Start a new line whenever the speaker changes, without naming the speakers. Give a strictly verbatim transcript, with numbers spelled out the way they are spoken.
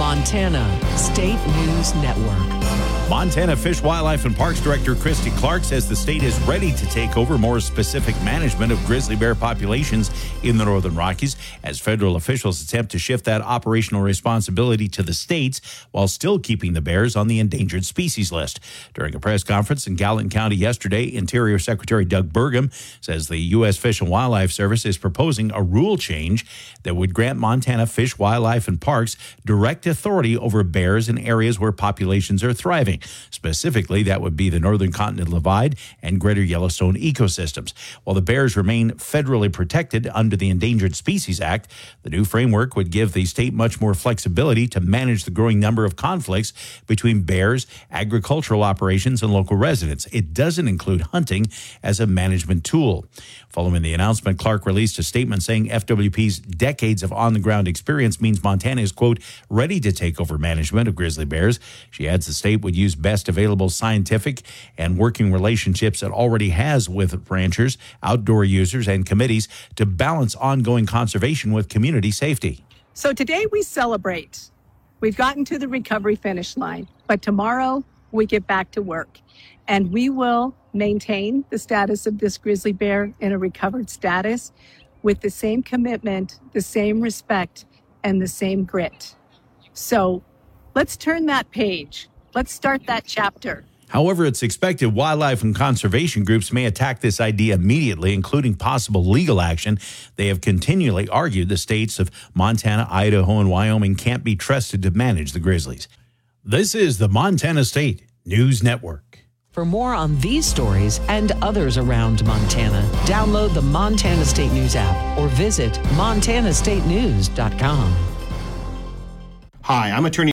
Montana State News Network.
Montana Fish, Wildlife, and Parks Director Christy Clark says the state is ready to take over more specific management of grizzly bear populations in the Northern Rockies as federal officials attempt to shift that operational responsibility to the states while still keeping the bears on the endangered species list. During a press conference in Gallatin County yesterday, Interior Secretary Doug Burgum says the U S Fish and Wildlife Service is proposing a rule change that would grant Montana Fish, Wildlife, and Parks direct authority over bears in areas where populations are thriving. Specifically, that would be the Northern Continental Divide and Greater Yellowstone ecosystems. While the bears remain federally protected under the Endangered Species Act, the new framework would give the state much more flexibility to manage the growing number of conflicts between bears, agricultural operations, and local residents. It doesn't include hunting as a management tool. Following the announcement, Clark released a statement saying F W P's decades of on-the-ground experience means Montana is, quote, ready to take over management of grizzly bears. She adds the state would use best available scientific and working relationships it already has with ranchers, outdoor users, and committees to balance ongoing conservation with community safety.
So today we celebrate. We've gotten to the recovery finish line, but tomorrow we get back to work. And we will maintain the status of this grizzly bear in a recovered status with the same commitment, the same respect, and the same grit. So let's turn that page. Let's start that chapter.
However, it's expected wildlife and conservation groups may attack this idea immediately, including possible legal action. They have continually argued the states of Montana, Idaho, and Wyoming can't be trusted to manage the grizzlies. This is the Montana State News Network.
For more on these stories and others around Montana, download the Montana State News app or visit montana state news dot com.
Hi, I'm attorney